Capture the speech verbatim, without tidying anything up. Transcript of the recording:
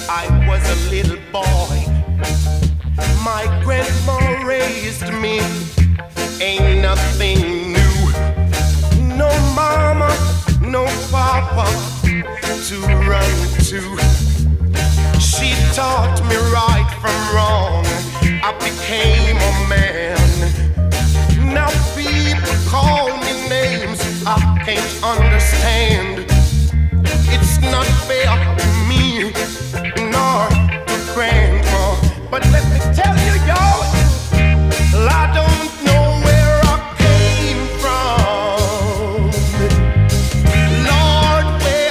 I was a little boy. My grandma raised me. Ain't nothing new. No mama, no papa to run to. She taught me right from wrong. I became a man. Now people call me names I can't understand.